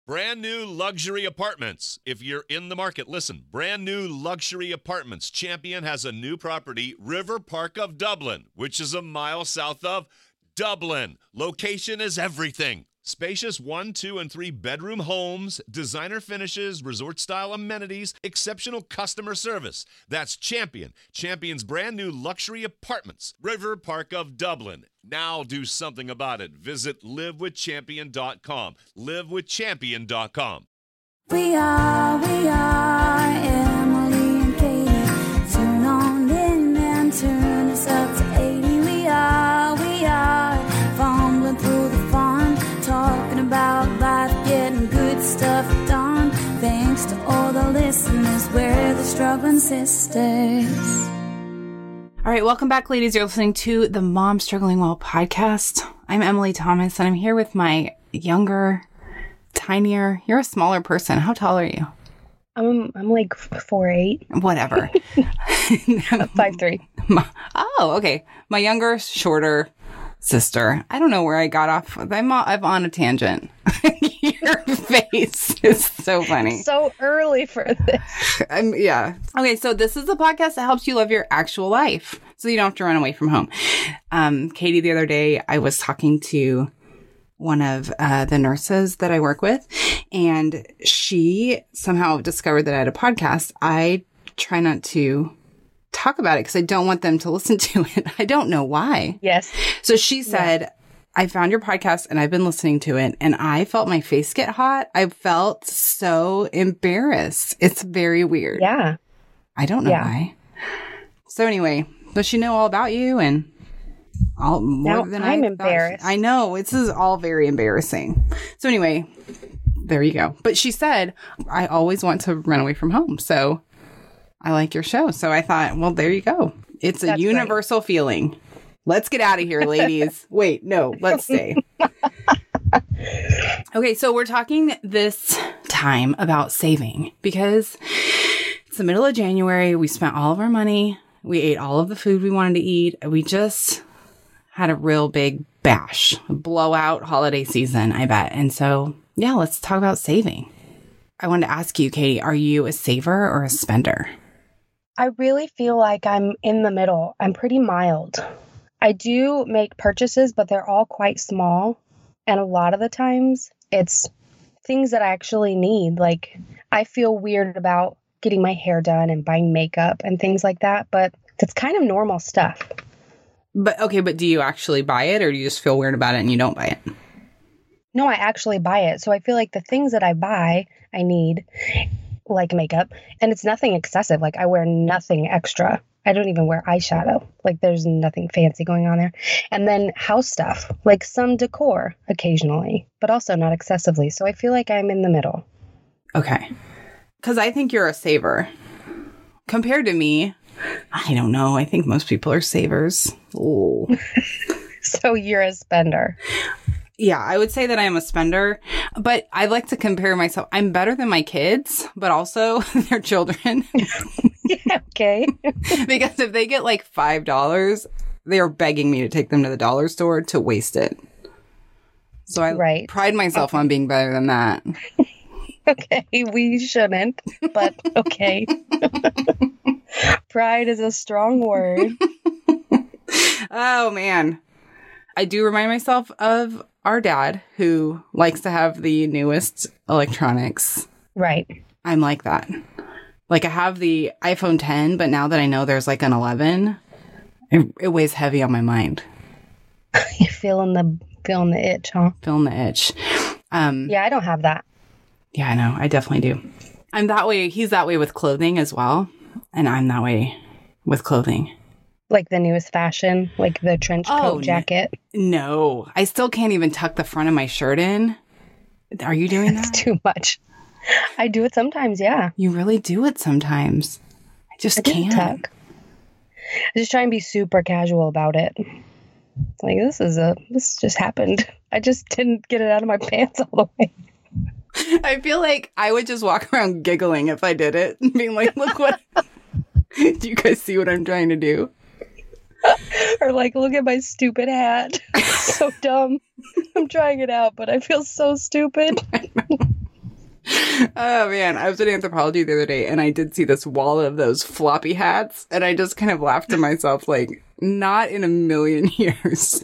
Brand new luxury apartments. If you're in the market, listen. Brand new luxury apartments. Champion has a new property, River Park of Dublin, which is a mile south of Dublin. Location is everything. Spacious 1, 2, and 3 bedroom homes, designer finishes, resort-style amenities, exceptional customer service. That's Champion. Champion's brand new luxury apartments, River Park of Dublin. Now do something about it. Visit livewithchampion.com. Livewithchampion.com. We are Emily and Katie. Turn on in and turn us up to 80. We are fumbling through the fun, talking about life, getting good stuff done. Thanks to all the listeners, we're the struggling sisters. All right, welcome back, ladies. You're listening to the Mom Struggling Well podcast. I'm Emily Thomas, and I'm here with my younger, tinier, you're a smaller person. How tall are you? I'm like 4'8". Whatever. 5'3". Oh, okay. My younger, shorter sister. I don't know where I got off. I'm on a tangent. Your face is so funny. So early for this. Yeah. Okay, so this is a podcast that helps you live your actual life so you don't have to run away from home. Katie, the other day, I was talking to one of the nurses that I work with, and she somehow discovered that I had a podcast. I try not to talk about it because I don't want them to listen to it. I don't know why. Yes. So she said, I found your podcast and I've been listening to it, and I felt my face get hot. I felt so embarrassed. It's very weird. Yeah. I don't know why. So anyway, does she know all about you and all more than I'm embarrassed. I know. This is all very embarrassing. So anyway, there you go. But she said, I always want to run away from home. So I like your show. So I thought, well, there you go. It's a universal feeling. Let's get out of here, ladies. Wait, no, let's stay. Okay, so we're talking this time about saving because it's the middle of January. We spent all of our money. We ate all of the food we wanted to eat. We just had a real big bash, blowout holiday season, I bet. And so, yeah, let's talk about saving. I wanted to ask you, Katie, are you a saver or a spender? I really feel like I'm in the middle. I'm pretty mild. I do make purchases, but they're all quite small. And a lot of the times it's things that I actually need. Like, I feel weird about getting my hair done and buying makeup and things like that, but it's kind of normal stuff. But do you actually buy it, or do you just feel weird about it and you don't buy it? No, I actually buy it. So I feel like the things that I buy, I need, like makeup, and it's nothing excessive. Like, I wear nothing extra. I don't even wear eyeshadow. Like, there's nothing fancy going on there. And then house stuff, like some decor occasionally, but also not excessively. So I feel like I'm in the middle. Okay. Because I think you're a saver. Compared to me, I don't know. I think most people are savers. Oh. So you're a spender. Yeah, I would say that I'm a spender, but I like to compare myself. I'm better than my kids, but also their children. Yeah, okay. Because if they get like $5, they are begging me to take them to the dollar store to waste it. So I pride myself on being better than that. Okay, we shouldn't, but okay. Pride is a strong word. Oh, man. I do remind myself of our dad, who likes to have the newest electronics. Right. I'm like that. Like, I have the iPhone 10, but now that I know there's like an 11, it weighs heavy on my mind. You're feeling the itch, huh? Feeling the itch. Yeah, I don't have that. Yeah, I know. I definitely do. I'm that way. He's that way with clothing as well. And I'm that way with clothing. Like the newest fashion, like the trench coat jacket? No. I still can't even tuck the front of my shirt in. Are you doing that? That's too much. I do it sometimes, yeah. You really do it sometimes. I can't. Tuck. I just try and be super casual about it. Like, this just happened. I just didn't get it out of my pants all the way. I feel like I would just walk around giggling if I did it, being like, look what, do you guys see what I'm trying to do? Or like, look at my stupid hat. It's so dumb. I'm trying it out, but I feel so stupid. Oh man, I was in Anthropology the other day and I did see this wall of those floppy hats and I just kind of laughed to myself like, not in a million years.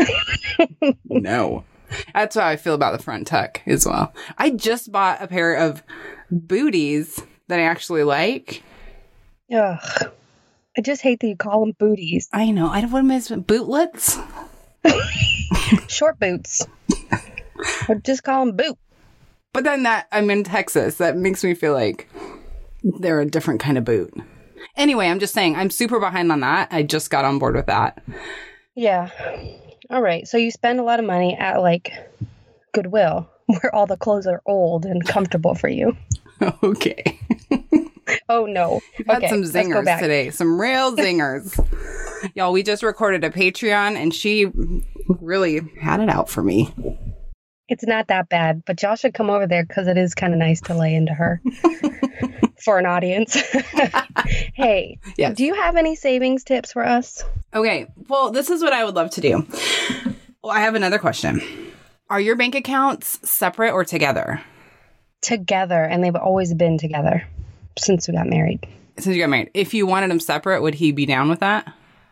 No. That's how I feel about the front tuck as well. I just bought a pair of booties that I actually like. Ugh. I just hate that you call them booties. I know. I don't want to miss bootlets. Short boots. Or just call them boot. But then I'm in Texas. That makes me feel like they're a different kind of boot. Anyway, I'm just saying I'm super behind on that. I just got on board with that. Yeah. All right. So you spend a lot of money at like Goodwill, where all the clothes are old and comfortable for you. Okay. Oh, no. We've had some zingers today. Some real zingers. Y'all, we just recorded a Patreon and she really had it out for me. It's not that bad, but y'all should come over there because it is kind of nice to lay into her for an audience. Hey, yes. Do you have any savings tips for us? Okay. Well, this is what I would love to do. Well, I have another question. Are your bank accounts separate or together? Together, and they've always been together since we got married. Since you got married. If you wanted them separate, would he be down with that?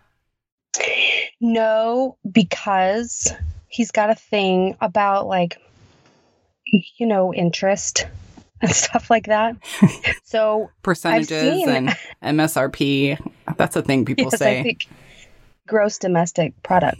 No, because he's got a thing about like, interest and stuff like that. So percentages and MSRP. That's a thing people say. I think gross domestic product.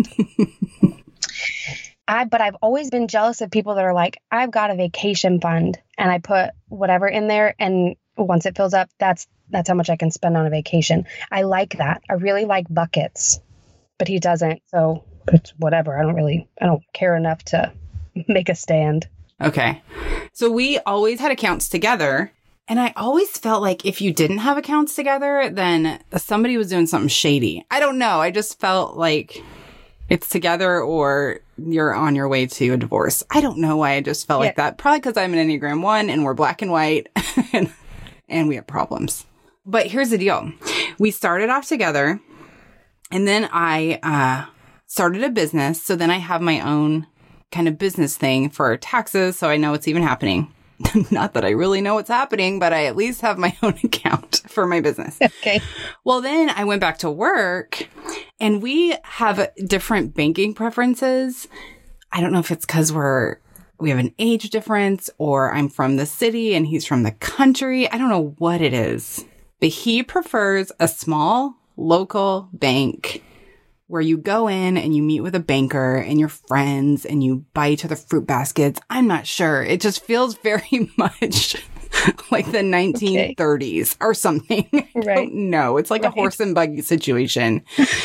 But I've always been jealous of people that are like, I've got a vacation fund and I put whatever in there. And once it fills up, that's how much I can spend on a vacation. I like that. I really like buckets, but he doesn't. So it's whatever. I don't care enough to make a stand. Okay. So we always had accounts together. And I always felt like if you didn't have accounts together, then somebody was doing something shady. I don't know. I just felt like it's together or you're on your way to a divorce. I don't know why I just felt like that. Probably because I'm an Enneagram 1 and we're black and white and we have problems. But here's the deal. We started off together and then I started a business. So then I have my own kind of business thing for taxes. So I know what's even happening. Not that I really know what's happening, but I at least have my own account for my business. Okay. Well, then I went back to work and we have different banking preferences. I don't know if it's because we have an age difference or I'm from the city and he's from the country. I don't know what it is, but he prefers a small local bank where you go in and you meet with a banker and your friends and you buy each other fruit baskets. I'm not sure. It just feels very much like the 1930s or something. Right. I don't know. It's like a horse and buggy situation.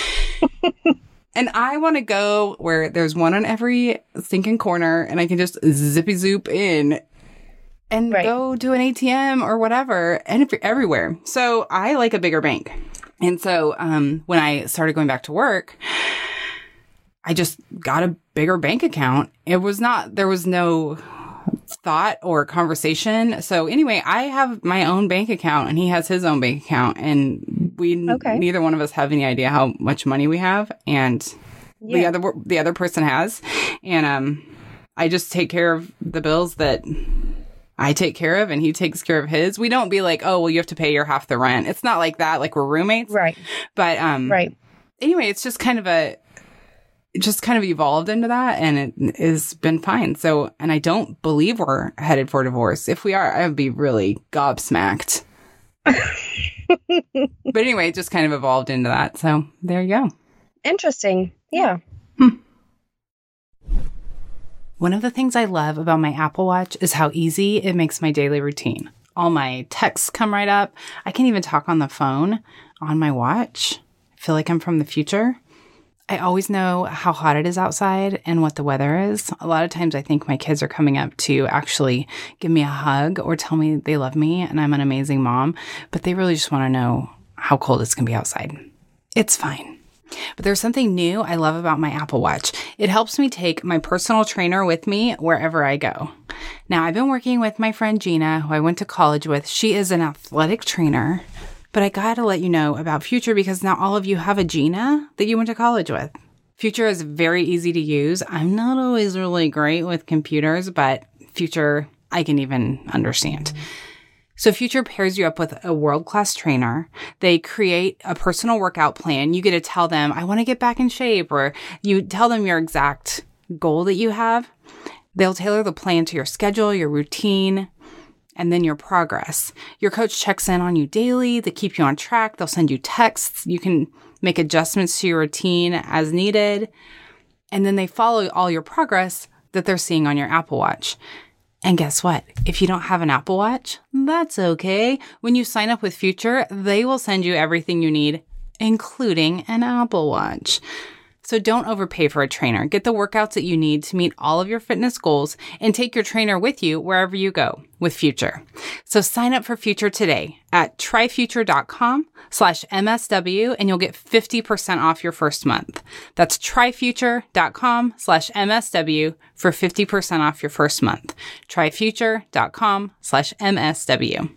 And I want to go where there's one on every stinking corner and I can just zippy zoop in and go to an ATM or whatever and everywhere. So I like a bigger bank. And so when I started going back to work, I just got a bigger bank account. There was no thought or conversation. So anyway, I have my own bank account and he has his own bank account and neither one of us have any idea how much money we have and the other person has. And I just take care of the bills that I take care of and he takes care of his. We don't be like, oh, well, you have to pay your half the rent. It's not like that. Like we're roommates. Right. But anyway, it's just kind of evolved into that and it has been fine. So, and I don't believe we're headed for divorce. If we are, I would be really gobsmacked. But anyway, it just kind of evolved into that. So there you go. Interesting. Yeah. One of the things I love about my Apple Watch is how easy it makes my daily routine. All my texts come right up. I can even talk on the phone on my watch. I feel like I'm from the future. I always know how hot it is outside and what the weather is. A lot of times I think my kids are coming up to actually give me a hug or tell me they love me and I'm an amazing mom, but they really just want to know how cold it's going to be outside. It's fine. But there's something new I love about my Apple Watch. It helps me take my personal trainer with me wherever I go. Now, I've been working with my friend Gina, who I went to college with. She is an athletic trainer. But I got to let you know about Future because not all of you have a Gina that you went to college with. Future is very easy to use. I'm not always really great with computers, but Future I can even understand. So Future pairs you up with a world-class trainer. They create a personal workout plan. You get to tell them, I want to get back in shape, or you tell them your exact goal that you have. They'll tailor the plan to your schedule, your routine, and then your progress. Your coach checks in on you daily. They keep you on track. They'll send you texts. You can make adjustments to your routine as needed. And then they follow all your progress that they're seeing on your Apple Watch. And guess what? If you don't have an Apple Watch, that's okay. When you sign up with Future, they will send you everything you need, including an Apple Watch. So don't overpay for a trainer. Get the workouts that you need to meet all of your fitness goals and take your trainer with you wherever you go with Future. So sign up for Future today at tryfuture.com/MSW and you'll get 50% off your first month. That's tryfuture.com/MSW for 50% off your first month. Tryfuture.com/MSW.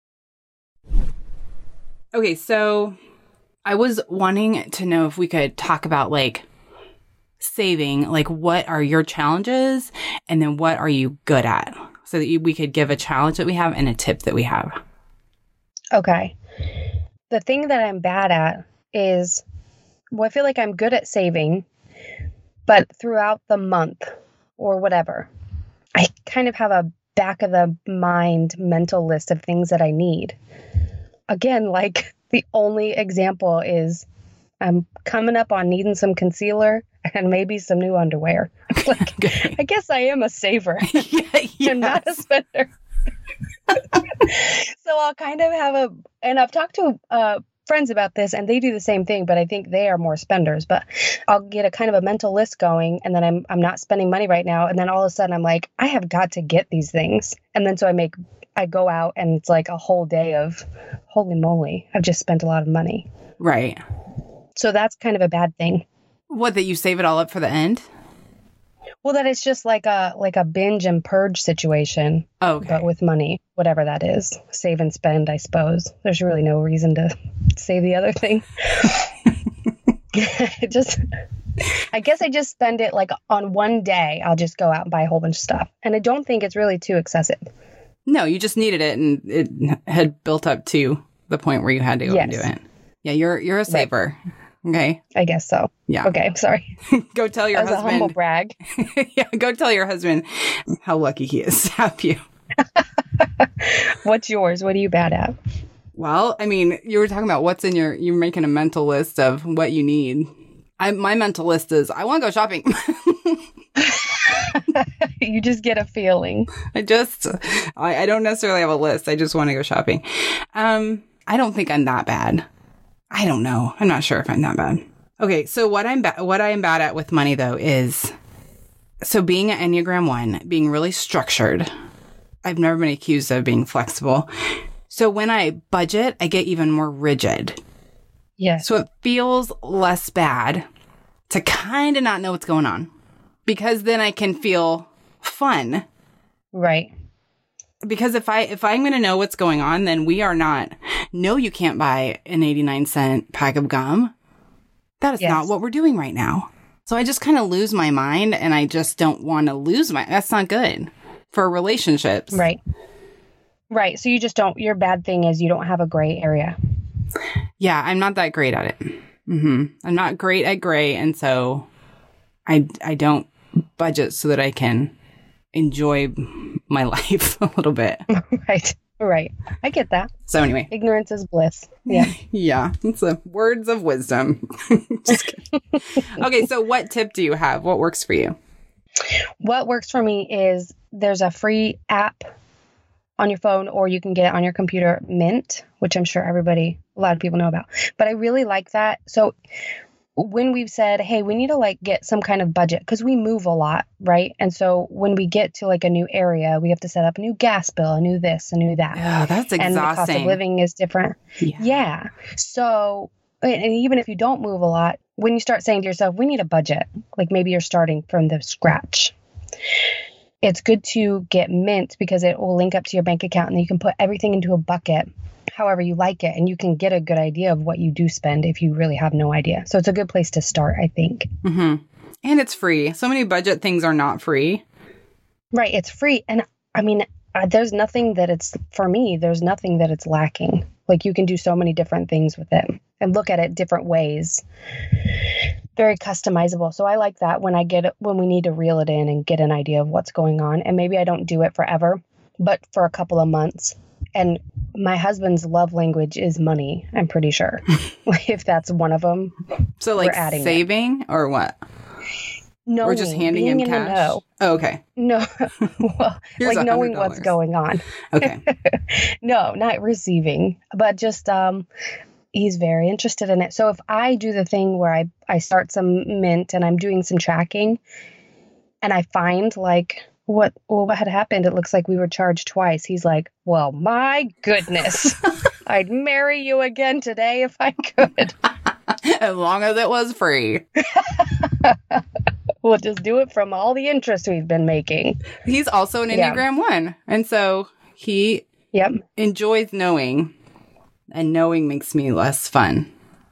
Okay, so I was wanting to know if we could talk about like saving, like what are your challenges and then what are you good at, so that we could give a challenge that we have and a tip that we have. Okay. The thing that I'm bad at is, well, I feel like I'm good at saving, but throughout the month or whatever, I kind of have a back of the mind mental list of things that I need. Again, like the only example is I'm coming up on needing some concealer and maybe some new underwear. Like, Okay. I guess I am a saver. I'm not a spender. So I'll kind of have and I've talked to friends about this and they do the same thing, but I think they are more spenders. But I'll get a kind of a mental list going and then I'm not spending money right now. And then all of a sudden I'm like, I have got to get these things. And then so I go out and it's like a whole day of, holy moly, I've just spent a lot of money. Right. So that's kind of a bad thing. What, that you save it all up for the end? Well, that it's just like a binge and purge situation, Okay. but with money, whatever that is. Save and spend, I suppose. There's really no reason to say the other thing. I guess I just spend it like on one day. I'll just go out and buy a whole bunch of stuff. And I don't think it's really too excessive. No, you just needed it and it had built up to the point where you had to go and do it. Yeah, you're a saver. Right. Okay. I guess so. Yeah. Okay, sorry. Go tell your husband. As a humble brag. Yeah, go tell your husband how lucky he is to have you. What's yours? What are you bad at? Well, I mean, you were talking about what's in you're making a mental list of what you need. My mental list is, I want to go shopping. You just get a feeling. I don't necessarily have a list. I just want to go shopping. I don't think I'm that bad. I don't know. I'm not sure if I'm that bad. Okay, so what I am bad at with money though is, so being an Enneagram 1, being really structured. I've never been accused of being flexible. So when I budget, I get even more rigid. Yeah. So it feels less bad to kind of not know what's going on, because then I can feel fun. Right. Because if I'm going to know what's going on, then we are not, no, you can't buy an 89-cent pack of gum. That is not what we're doing right now. So I just kind of lose my mind, and I just don't want to lose that's not good for relationships. Right. Right. So you just don't, your bad thing is you don't have a gray area. Yeah, I'm not that great at it. I'm not great at gray. And so I don't budget so that I can enjoy my life a little bit. Right. I get that. So anyway. Ignorance is bliss. Yeah. Yeah. It's words of wisdom. Just kidding. Okay. So what tip do you have? What works for you? What works for me is there's a free app on your phone, or you can get it on your computer, Mint, which I'm sure a lot of people know about. But I really like that. So when we've said, hey, we need to like get some kind of budget, because we move a lot, right? And so when we get to like a new area, we have to set up a new gas bill, a new this, a new that. Yeah, that's exhausting. And the cost of living is different. Yeah. So, and even if you don't move a lot, when you start saying to yourself, we need a budget, like maybe you're starting from the scratch, it's good to get Mint, because it will link up to your bank account and you can put everything into a bucket however you like it, and you can get a good idea of what you do spend if you really have no idea. So it's a good place to start, I think. Mm-hmm. And it's free. So many budget things are not free. Right. It's free. And I mean, there's nothing that it's, for me, there's nothing that it's lacking. Like you can do so many different things with it and look at it different ways. Very customizable. So I like that when we need to reel it in and get an idea of what's going on. And maybe I don't do it forever, but for a couple of months. And my husband's love language is money, I'm pretty sure. If that's one of them. So like saving or what? No, or just handing him cash? No. Oh, okay. No, well, like knowing $100. What's going on. Okay. No, not receiving, but just he's very interested in it. So if I do the thing where I start some Mint and I'm doing some tracking, and I find like what had happened, it looks like we were charged twice. He's like, "Well, my goodness, I'd marry you again today if I could, as long as it was free." We'll just do it from all the interest we've been making. He's also an Enneagram 1. And so he enjoys knowing, and knowing makes me less fun.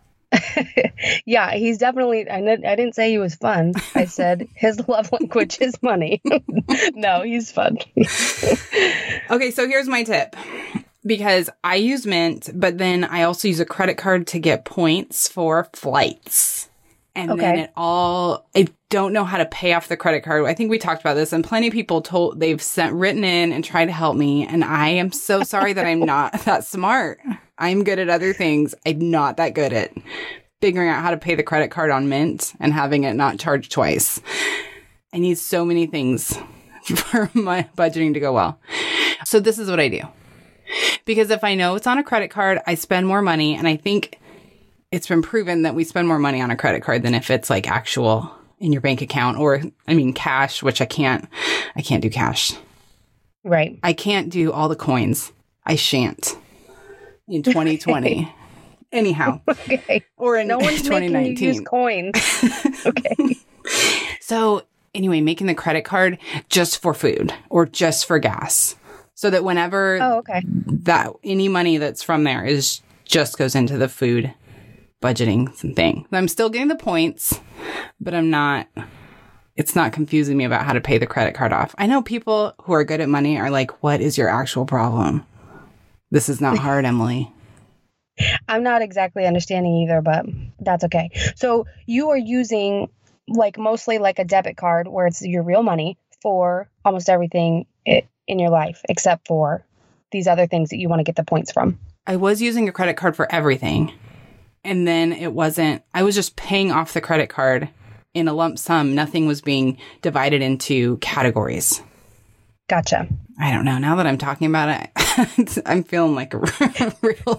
Yeah, he's definitely, I didn't say he was fun. I said his love language is money. No, he's fun. Okay, so here's my tip. Because I use Mint, but then I also use a credit card to get points for flights. And then I don't know how to pay off the credit card. I think we talked about this, and plenty of people written in and tried to help me. And I am so sorry that I'm not that smart. I'm good at other things. I'm not that good at figuring out how to pay the credit card on Mint and having it not charged twice. I need so many things for my budgeting to go well. So this is what I do. Because if I know it's on a credit card, I spend more money, and I think it's been proven that we spend more money on a credit card than if it's like actual in your bank account, or cash, which I can't do cash. Right. I can't do all the coins. I shan't in 2020. Anyhow. Okay. Or in no one's 2019. Making you use coins. Okay. So anyway, making the credit card just for food or just for gas. So that whenever that any money that's from there just goes into the food budgeting thing. I'm still getting the points, but it's not confusing me about how to pay the credit card off. I know people who are good at money are like, what is your actual problem? This is not hard, Emily. I'm not exactly understanding either, but that's okay. So you are using like mostly like a debit card where it's your real money for almost everything in your life, except for these other things that you want to get the points from. I was using a credit card for everything. And then I was just paying off the credit card in a lump sum. Nothing was being divided into categories. Gotcha. I don't know. Now that I'm talking about it, I'm feeling like a real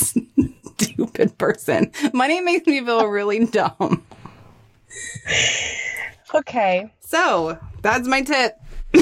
stupid person. Money makes me feel really dumb. Okay. So that's my tip.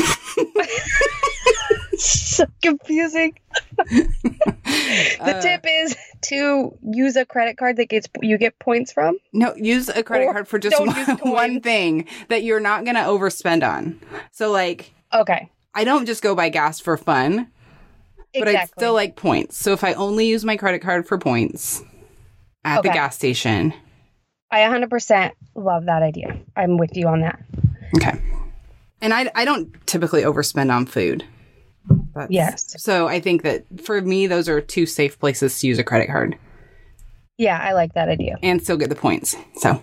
So confusing. The tip is to use a credit card that you get points from. No, use a credit card for just one thing that you're not going to overspend on. So like, I don't just go buy gas for fun, but I still like points. So if I only use my credit card for points at the gas station. I 100% love that idea. I'm with you on that. Okay. And I don't typically overspend on food. Yes. So I think that for me, those are two safe places to use a credit card. Yeah, I like that idea. And still get the points.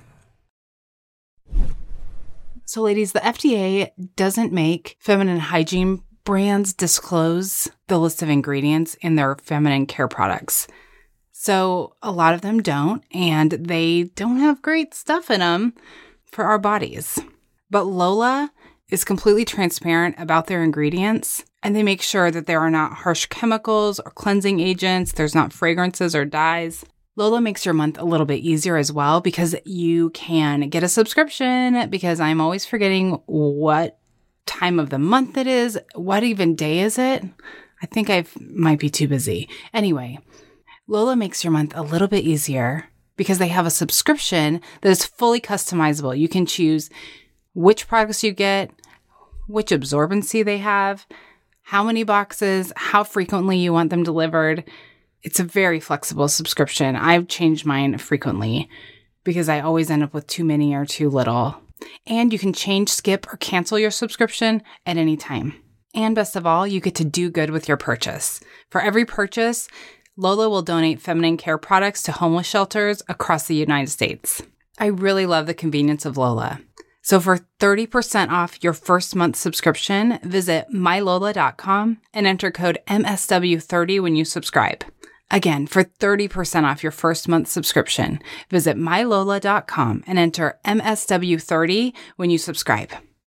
So ladies, the FDA doesn't make feminine hygiene brands disclose the list of ingredients in their feminine care products. So a lot of them don't, and they don't have great stuff in them for our bodies. But Lola is completely transparent about their ingredients, and they make sure that there are not harsh chemicals or cleansing agents. There's not fragrances or dyes. Lola makes your month a little bit easier as well because you can get a subscription, because I'm always forgetting what time of the month it is. What even day is it? I think I might be too busy. Anyway, Lola makes your month a little bit easier because they have a subscription that is fully customizable. You can choose which products you get, which absorbency they have, how many boxes, how frequently you want them delivered. It's a very flexible subscription. I've changed mine frequently because I always end up with too many or too little. And you can change, skip, or cancel your subscription at any time. And best of all, you get to do good with your purchase. For every purchase, Lola will donate feminine care products to homeless shelters across the United States. I really love the convenience of Lola. So for 30% off your first month subscription, visit mylola.com and enter code MSW30 when you subscribe. Again, for 30% off your first month subscription, visit mylola.com and enter MSW30 when you subscribe.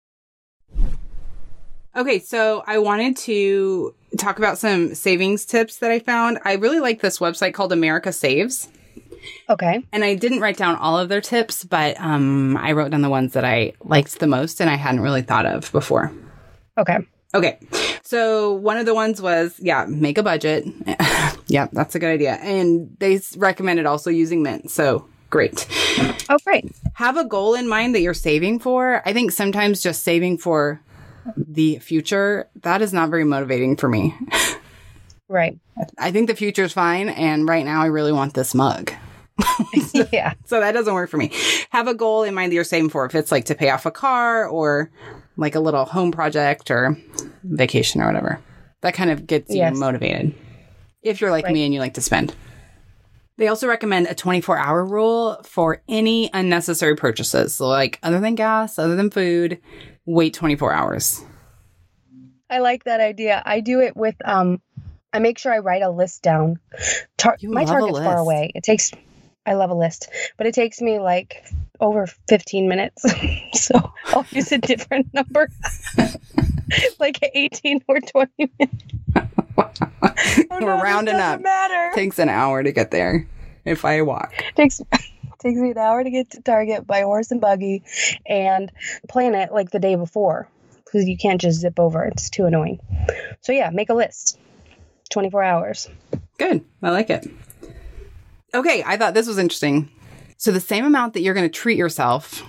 Okay, so I wanted to talk about some savings tips that I found. I really like this website called America Saves. Okay. And I didn't write down all of their tips, but I wrote down the ones that I liked the most and I hadn't really thought of before. Okay. Okay. So one of the ones was, make a budget. Yeah, that's a good idea. And they recommended also using Mint. So great. Oh, great. Have a goal in mind that you're saving for. I think sometimes just saving for the future, that is not very motivating for me. Right. I think the future is fine. And right now I really want this mug. Yeah. So that doesn't work for me. Have a goal in mind that you're saving for. If it's like to pay off a car or like a little home project or vacation or whatever. That kind of gets you motivated. If you're like me and you like to spend. They also recommend a 24-hour rule for any unnecessary purchases. So like other than gas, other than food, wait 24 hours. I like that idea. I do it with, I make sure I write a list down. My Target's far away. I love a list, but it takes me like over 15 minutes. So I'll use a different number, like 18 or 20 minutes. We're rounding up. Takes an hour to get there if I walk. Takes me an hour to get to Target by horse and buggy and plan it like the day before because you can't just zip over. It's too annoying. So yeah, make a list. 24 hours. Good. I like it. Okay, I thought this was interesting. So the same amount that you're going to treat yourself,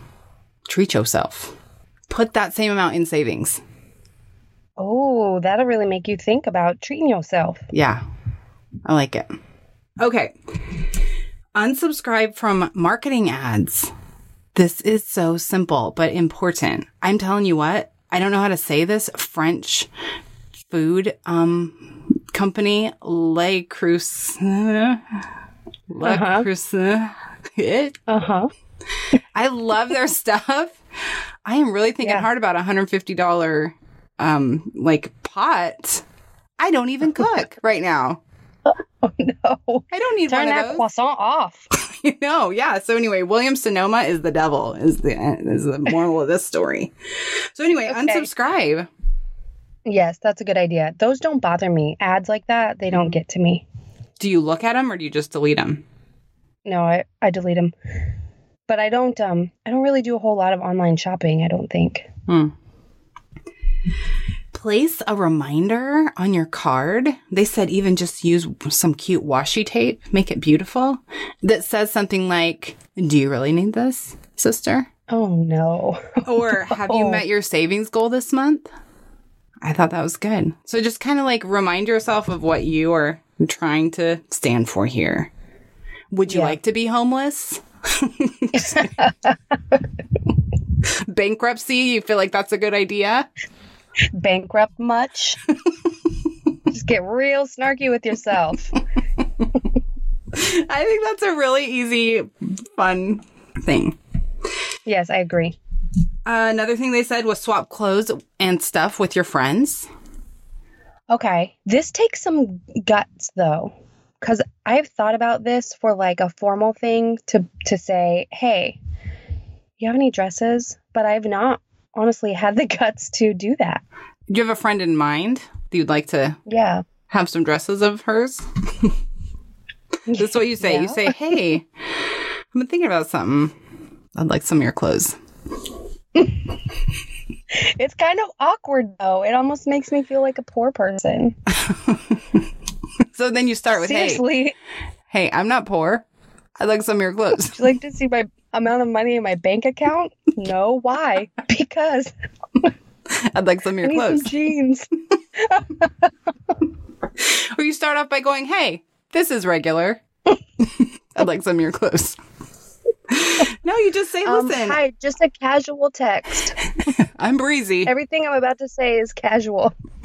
put that same amount in savings. Oh, that'll really make you think about treating yourself. Yeah, I like it. Okay. Unsubscribe from marketing ads. This is so simple, but important. I'm telling you what, I don't know how to say this. French food company, Le Creuset. I love their stuff. I am really thinking hard about $150 pot. I don't even cook right now. Oh no! I don't need Turn one of that those. croissant off. You know, yeah. So anyway, William Sonoma is the devil. Is the moral of this story. So anyway, unsubscribe. Yes, that's a good idea. Those don't bother me. Ads like that, they don't get to me. Do you look at them or do you just delete them? No, I delete them. But I don't really do a whole lot of online shopping, I don't think. Place a reminder on your card. They said even just use some cute washi tape, make it beautiful, that says something like, "Do you really need this, sister?" Oh, no. Or, "Have you met your savings goal this month?" I thought that was good. So just kind of like remind yourself of what you are trying to stand for here. Would you like to be homeless? Bankruptcy? You feel like that's a good idea? Bankrupt much? Just get real snarky with yourself. I think that's a really easy, fun thing. Yes, I agree. Another thing they said was swap clothes and stuff with your friends. Okay. This takes some guts, though, because I've thought about this for like a formal thing to say, hey, you have any dresses? But I've not honestly had the guts to do that. Do you have a friend in mind that you'd like to have some dresses of hers? This is what you say. Yeah. You say, hey, I've been thinking about something. I'd like some of your clothes. It's kind of awkward, though. It almost makes me feel like a poor person. So then you start with, hey, I'm not poor. I'd like some of your clothes. Would you like to see my amount of money in my bank account? No. Why? Because I'd like some of your clothes. Some jeans. Or you start off by going, hey, this is regular. I'd like some of your clothes. No, you just say, listen. Hi, just a casual text. I'm breezy. Everything I'm about to say is casual.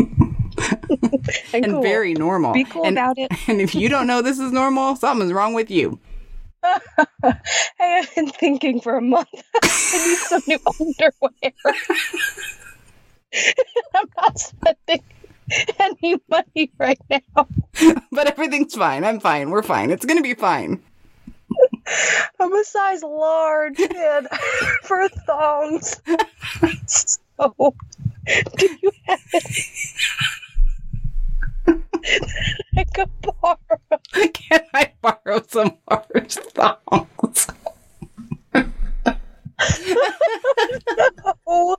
and cool. very normal. Be cool about it. And if you don't know this is normal, something's wrong with you. I have been thinking for a month. I need some new underwear. I'm not spending any money right now. But everything's fine. I'm fine. We're fine. It's going to be fine. I'm a size large, kid, for thongs. So, do you have it? I could borrow. Can I borrow some large thongs? No.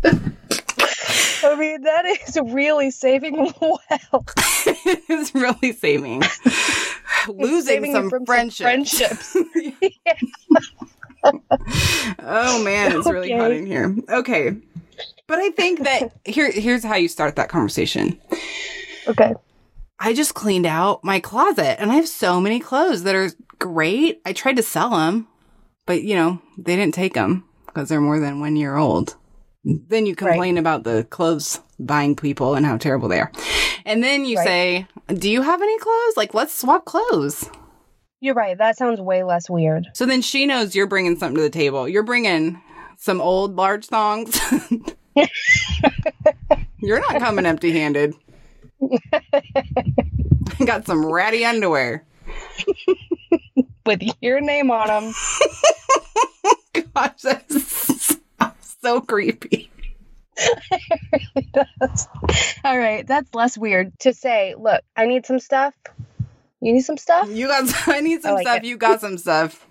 I mean, that is really saving well. It's really saving. Losing saving some from friendships. Oh man, it's really hot in here. Okay. But I think that here's how you start that conversation. Okay. I just cleaned out my closet and I have so many clothes that are great. I tried to sell them, but they didn't take them because they're more than 1 year old. Then you complain about the clothes buying people and how terrible they are. And then you say, do you have any clothes? Like, let's swap clothes. You're right. That sounds way less weird. So then she knows you're bringing something to the table. You're bringing some old large thongs. You're not coming empty-handed. I got some ratty underwear. With your name on them. Gosh, that's so creepy. It really does. All right, that's less weird to say, look, I need some stuff. You need some stuff? I need some stuff. You got some stuff.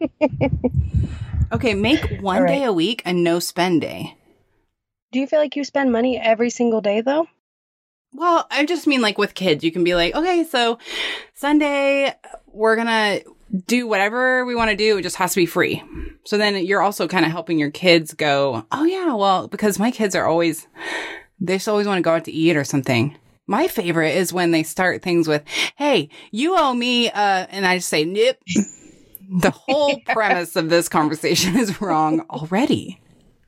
Okay, make one day a week a no-spend day. Do you feel like you spend money every single day, though? Well, I just mean like with kids, you can be like, okay, so Sunday, we're going to do whatever we want to do. It just has to be free. So then you're also kind of helping your kids go, oh yeah, well, because my kids they just always want to go out to eat or something. My favorite is when they start things with, hey, you owe me, and I just say, nope. The whole premise of this conversation is wrong already.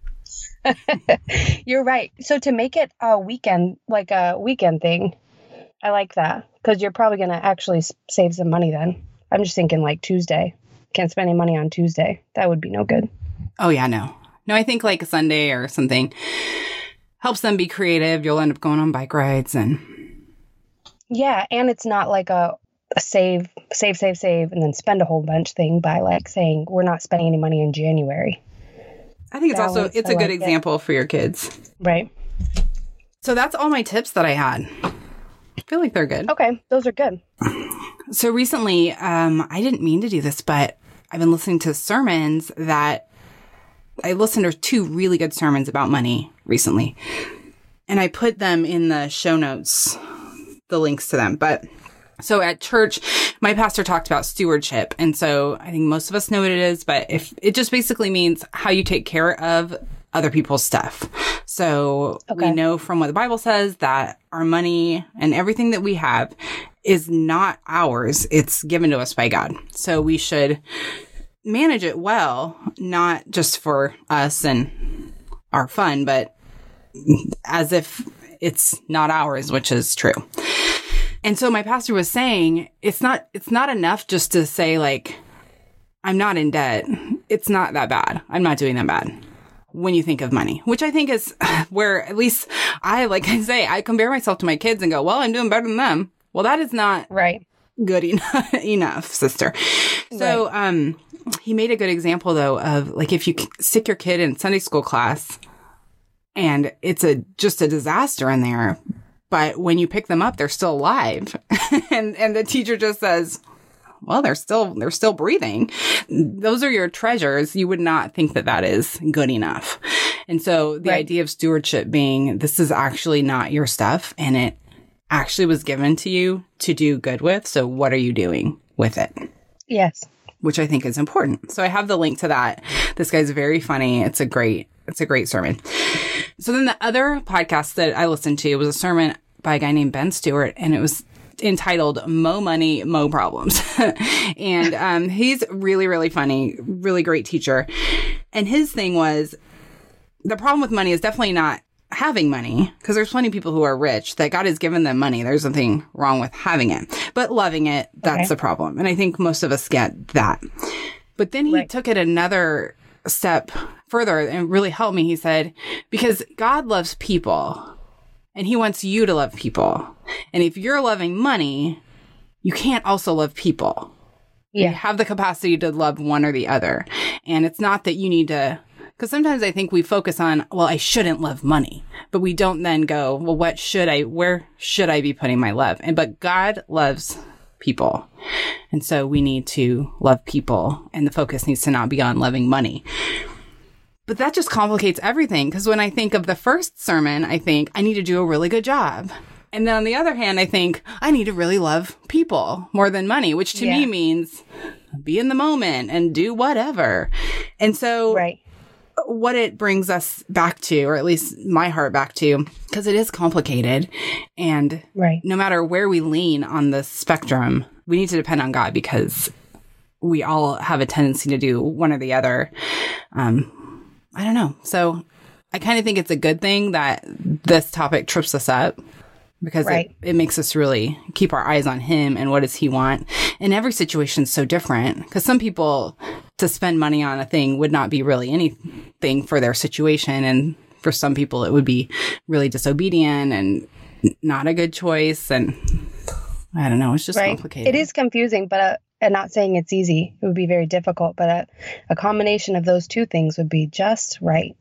You're right. So to make it a weekend, like a weekend thing, I like that because you're probably going to actually save some money then. I'm just thinking like Tuesday. Can't spend any money on Tuesday. That would be no good. Oh, yeah, no. No, I think like a Sunday or something helps them be creative. You'll end up going on bike rides and... Yeah, and it's not like a save, and then spend a whole bunch thing by like saying we're not spending any money in January. I think it's a good example for your kids. Right. So that's all my tips that I had. I feel like they're good. Okay, those are good. So recently, I didn't mean to do this, but I've been listening to sermons that I listened to 2 really good sermons about money recently. And I put them in the show notes, the links to them. But so at church, my pastor talked about stewardship. And so I think most of us know what it is, but if it just basically means how you take care of other people's stuff. So we know from what the Bible says that our money and everything that we have is not ours. It's given to us by God. So we should manage it well, not just for us and our fun, but as if it's not ours, which is true. And so my pastor was saying, it's not enough just to say like, I'm not in debt. It's not that bad. I'm not doing that bad when you think of money, which I think is where at least I compare myself to my kids and go, well, I'm doing better than them. Well, that is not good enough, sister. So, he made a good example though of like, if you stick your kid in Sunday school class and it's just a disaster in there, but when you pick them up, they're still alive. and the teacher just says, well, they're still breathing. Those are your treasures. You would not think that is good enough. And so the idea of stewardship being this is actually not your stuff and it actually was given to you to do good with. So what are you doing with it? Yes. Which I think is important. So I have the link to that. This guy's very funny. It's a great sermon. So then the other podcast that I listened to was a sermon by a guy named Ben Stewart, and it was entitled Mo Money, Mo Problems. And he's really, really funny, really great teacher. And his thing was, the problem with money is definitely not having money, because there's plenty of people who are rich that God has given them money. There's nothing wrong with having it, but loving it, that's the problem. And I think most of us get that. But then he took it another step further and really helped me. He said, because God loves people and he wants you to love people. And if you're loving money, you can't also love people. Yeah. You have the capacity to love one or the other. And it's not that you need to, because sometimes I think we focus on, well, I shouldn't love money, but we don't then go, well, where should I be putting my love? But God loves people. And so we need to love people, and the focus needs to not be on loving money. But that just complicates everything, because when I think of the first sermon, I think I need to do a really good job. And then on the other hand, I think I need to really love people more than money, which to me means be in the moment and do whatever. And so what it brings us back to, or at least my heart back to, because it is complicated, and no matter where we lean on the spectrum, we need to depend on God, because we all have a tendency to do one or the other. I don't know. So I kind of think it's a good thing that this topic trips us up, because it makes us really keep our eyes on him and what does he want. And every situation is so different, because some people, to spend money on a thing would not be really anything for their situation. And for some people, it would be really disobedient and not a good choice. And I don't know. It's just complicated. It is confusing, but I'm not saying it's easy. It would be very difficult, but a combination of those two things would be just right.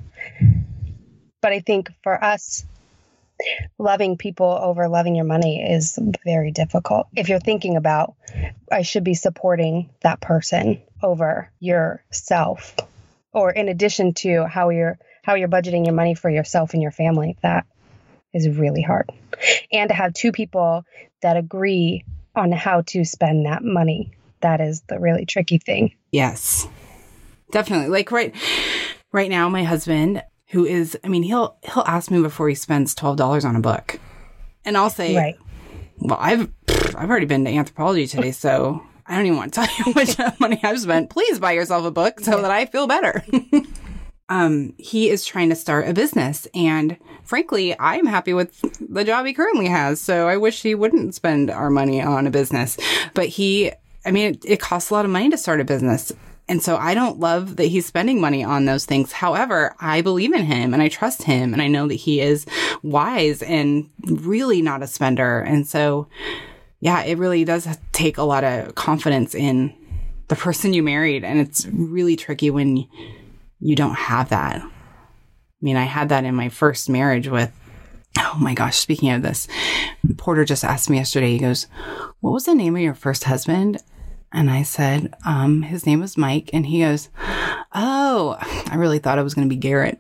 But I think for us, loving people over loving your money is very difficult. If you're thinking about, I should be supporting that person over yourself, or in addition to how you're budgeting your money for yourself and your family, that is really hard. And to have two people that agree on how to spend that money, that is the really tricky thing. Yes, definitely. Like right now, my husband, who is, I mean, he'll ask me before he spends $12 on a book, and I'll say, well, I've already been to Anthropologie today, so I don't even want to tell you how much money I've spent. Please buy yourself a book so that I feel better. He is trying to start a business, and frankly, I'm happy with the job he currently has. So I wish he wouldn't spend our money on a business, but it costs a lot of money to start a business. And so I don't love that he's spending money on those things. However, I believe in him and I trust him, and I know that he is wise and really not a spender. And so, yeah, it really does take a lot of confidence in the person you married. And it's really tricky when you don't have that. I mean, I had that in my first marriage with, oh my gosh, speaking of this, Porter just asked me yesterday, he goes, what was the name of your first husband? And I said, his name was Mike. And he goes, oh, I really thought it was going to be Garrett.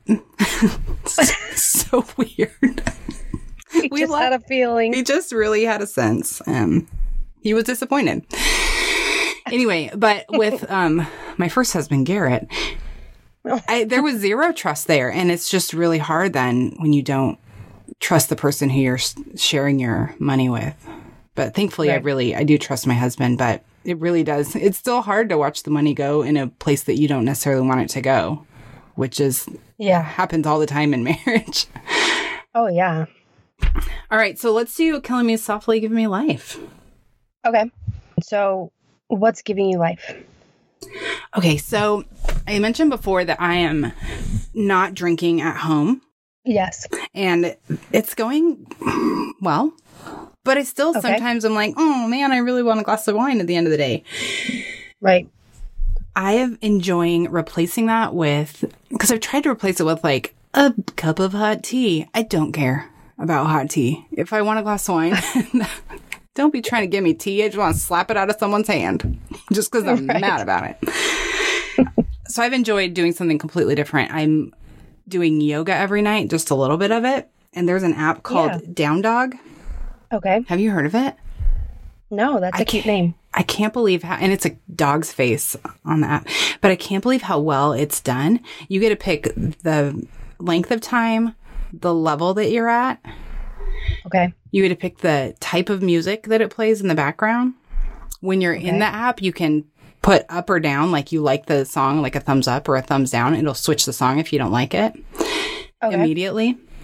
So weird. He just had a feeling. He just really had a sense. He was disappointed. Anyway, but with my first husband, Garrett, there was zero trust there. And it's just really hard then when you don't trust the person who you're sharing your money with. But thankfully, I do trust my husband, but it really does. It's still hard to watch the money go in a place that you don't necessarily want it to go, which is happens all the time in marriage. Oh, yeah. All right. So let's do Killing Me Softly, Give Me Life. Okay. So what's giving you life? Okay. So I mentioned before that I am not drinking at home. Yes. And it's going well. But I still sometimes I'm like, oh man, I really want a glass of wine at the end of the day. Right. I am enjoying replacing that with, because I've tried to replace it with like a cup of hot tea. I don't care about hot tea. If I want a glass of wine, don't be trying to give me tea. I just want to slap it out of someone's hand just because I'm mad about it. So I've enjoyed doing something completely different. I'm doing yoga every night, just a little bit of it. And there's an app called Down Dog. Okay. Have you heard of it? No, that's a cute name. I can't believe how, and it's a dog's face on the app, but I can't believe how well it's done. You get to pick the length of time, the level that you're at. Okay. You get to pick the type of music that it plays in the background. When you're in the app, you can put up or down, like you like the song, like a thumbs up or a thumbs down. It'll switch the song if you don't like it immediately.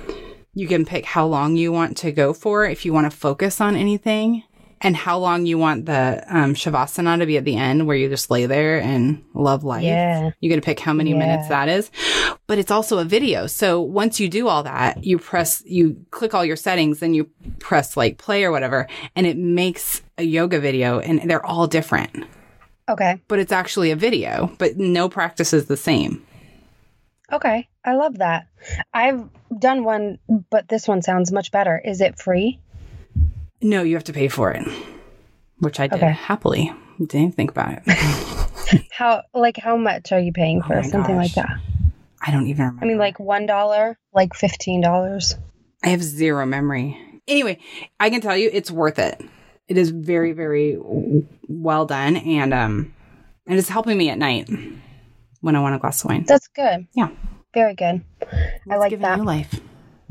You can pick how long you want to go for if you want to focus on anything, and how long you want the Shavasana to be at the end, where you just lay there and love life. Yeah. You get to pick how many minutes that is. But it's also a video. So once you do all that, you click all your settings, then you press like play or whatever, and it makes a yoga video, and they're all different. Okay. But it's actually a video, but no practice is the same. Okay. I love that. I've done one, but this one sounds much better. Is it free? No, you have to pay for it, which I did happily. Didn't think about it. How much are you paying for something like that? I don't even remember. I mean, like $1, like $15. I have zero memory. Anyway, I can tell you it's worth it. It is very, very well done, and it's helping me at night when I want a glass of wine. That's good. Yeah. Very good. I like giving that. you life?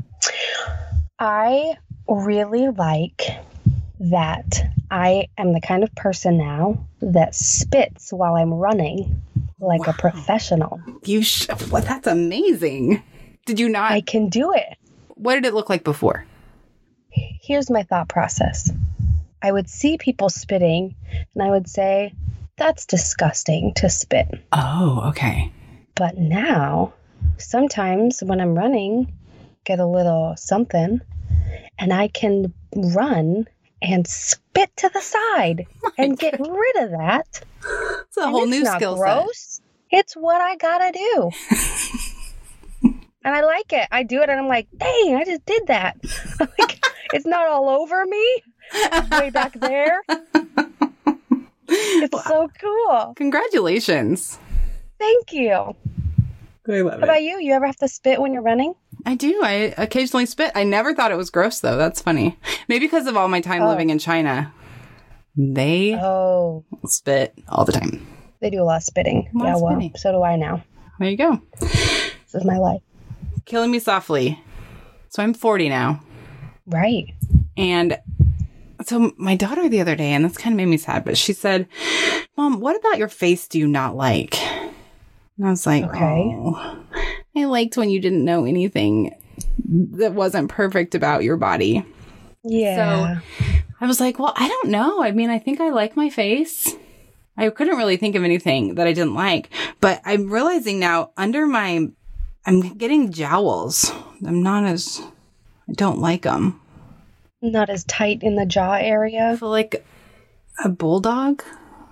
I really like that I am the kind of person now that spits while I'm running like a professional. Well, that's amazing. Did you not? I can do it. What did it look like before? Here's my thought process. I would see people spitting and I would say, that's disgusting to spit. Oh, okay. But now, sometimes when I'm running, get a little something, and I can run and spit to the side and get rid of that. It's a whole new skill set. Gross. It's what I gotta do. And I like it. I do it and I'm like, dang, I just did that. Like, it's not all over me. It's way back there. It's so cool. Congratulations. Thank you. I love How about you? You ever have to spit when you're running? I do. I occasionally spit. I never thought it was gross, though. That's funny. Maybe because of all my time living in China. They spit all the time. They do a lot of spitting. So do I now. There you go. This is my life. Killing Me Softly. So I'm 40 now. Right. And so my daughter the other day, and this kind of made me sad, but she said, Mom, what about your face do you not like? And I was like, oh, I liked when you didn't know anything that wasn't perfect about your body. Yeah. So I was like, well, I don't know. I mean, I think I like my face. I couldn't really think of anything that I didn't like, but I'm realizing now I'm getting jowls. I don't like them. Not as tight in the jaw area. I feel like a bulldog.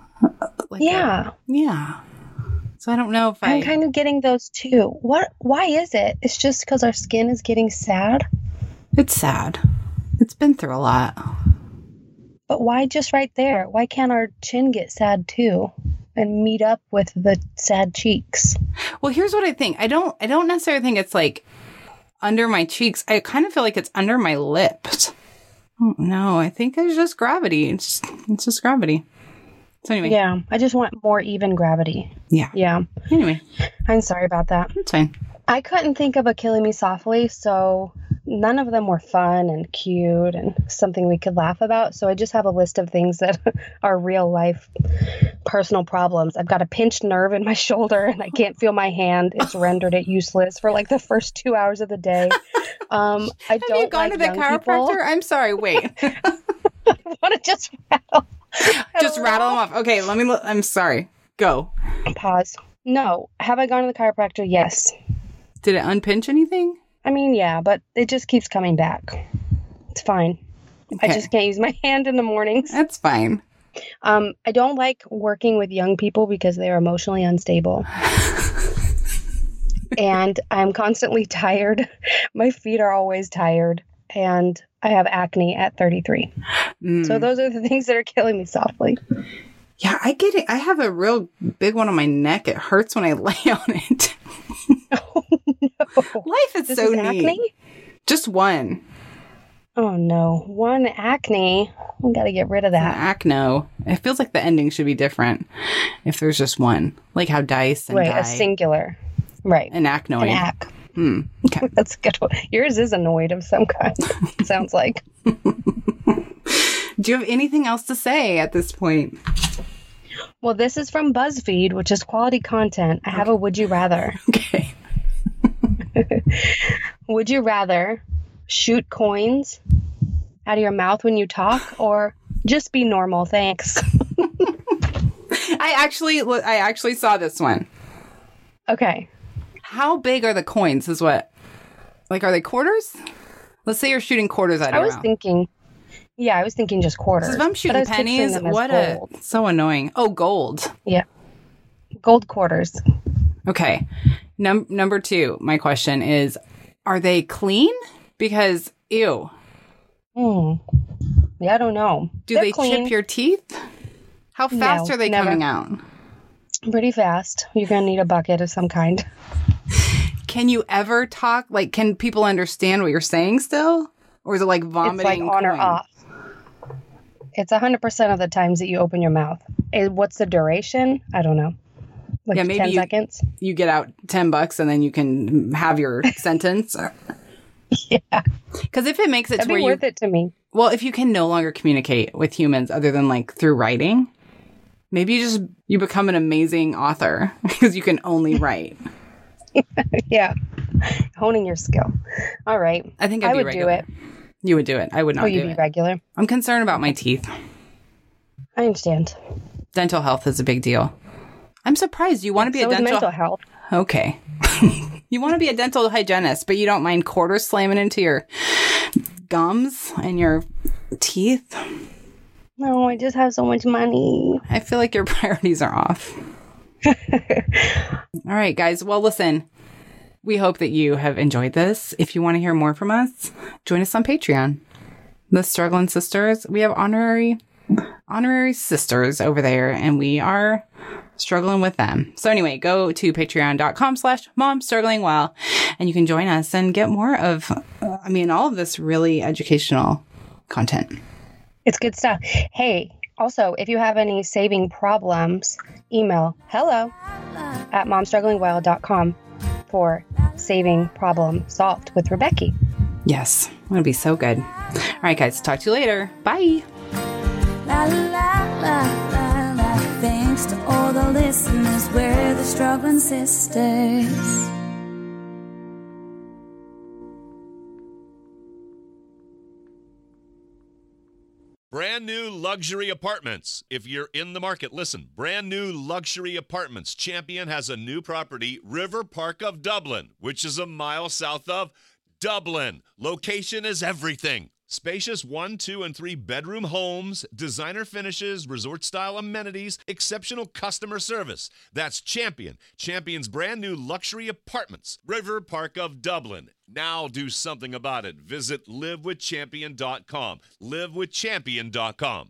Yeah. Yeah. So I don't know if I'm kind of getting those too. Why is it? It's just because our skin is getting sad? It's sad. It's been through a lot. But why just right there? Why can't our chin get sad too and meet up with the sad cheeks? Well, here's what I think. I don't necessarily think it's like under my cheeks. I kind of feel like it's under my lips. No, I think it's just gravity. It's just gravity. So anyway. Yeah, I just want more even gravity. Yeah. Yeah. Anyway. I'm sorry about that. It's fine. I couldn't think of a Killing Me Softly, so none of them were fun and cute and something we could laugh about. So I just have a list of things that are real life personal problems. I've got a pinched nerve in my shoulder and I can't feel my hand. It's rendered it useless for like the first 2 hours of the day. Have you gone to the chiropractor? I'm sorry. Wait. I want to just rattle. Just rattle them off. Okay, I'm sorry. Go. Pause. No. Have I gone to the chiropractor? Yes. Did it unpinch anything? I mean, yeah, but it just keeps coming back. It's fine. Okay. I just can't use my hand in the mornings. That's fine. I don't like working with young people because they are emotionally unstable. And I'm constantly tired. My feet are always tired. And I have acne at 33. So those are the things that are killing me softly. Yeah, I get it. I have a real big one on my neck. It hurts when I lay on it. Oh, no. Life is so neat. Acne? Just one. Oh, no. One acne. We got to get rid of that. Acno. It feels like the ending should be different if there's just one. Like how dice and right, die. A singular. Right. An acnoid. An ac. Okay. That's a good one. Yours is annoyed of some kind, sounds like. Do you have anything else to say at this point? Well, this is from BuzzFeed, which is quality content. I have a would you rather. Okay. Would you rather shoot coins out of your mouth when you talk, or just be normal? Thanks. I actually saw this one. Okay. How big are the coins? Is what? Like, are they quarters? Let's say you're shooting quarters out of your mouth. I was thinking just quarters. So if I'm shooting pennies, so annoying. Oh, gold. Yeah. Gold quarters. Okay. Number 2, my question is, are they clean? Because, ew. Yeah, I don't know. Do they chip your teeth? How fast are they coming out? Pretty fast. You're going to need a bucket of some kind. Can you ever talk? Like, can people understand what you're saying still? Or is it like vomiting? It's like on or off. It's 100% of the times that you open your mouth. What's the duration? I don't know. Like, yeah, maybe 10 seconds? You get out $10 and then you can have your sentence. Yeah. Because if it makes it That'd to where be worth it to me. Well, if you can no longer communicate with humans other than like through writing, maybe you become an amazing author because you can only write. Yeah. Honing your skill. All right. I think I would do it. You would do it. I would not do it. You'd be regular. I'm concerned about my teeth. I understand. Dental health is a big deal. I'm surprised you want to be a dental mental health. Okay. You want to be a dental hygienist, but you don't mind quarters slamming into your gums and your teeth? No, I just have so much money. I feel like your priorities are off. All right, guys. Well, listen, we hope that you have enjoyed this. If you want to hear more from us, join us on Patreon. The Struggling Sisters. We have honorary sisters over there, and we are struggling with them. So anyway, go to patreon.com/momstrugglingwell, and you can join us and get more of, all of this really educational content. It's good stuff. Hey, also, if you have any saving problems, email hello@momstrugglingwell.com for saving problem solved with Rebecca. Yes, it's going to be so good. All right, guys, talk to you later. Bye. La la la la la. Thanks to all the listeners, we're the Struggling Sisters. Brand new luxury apartments. If you're in the market, listen. Brand new luxury apartments. Champion has a new property, River Park of Dublin, which is a mile south of Dublin. Location is everything. Spacious 1, 2, and 3 bedroom homes, designer finishes, resort-style amenities, exceptional customer service. That's Champion. Champion's brand new luxury apartments, River Park of Dublin. Now do something about it. Visit livewithchampion.com. livewithchampion.com.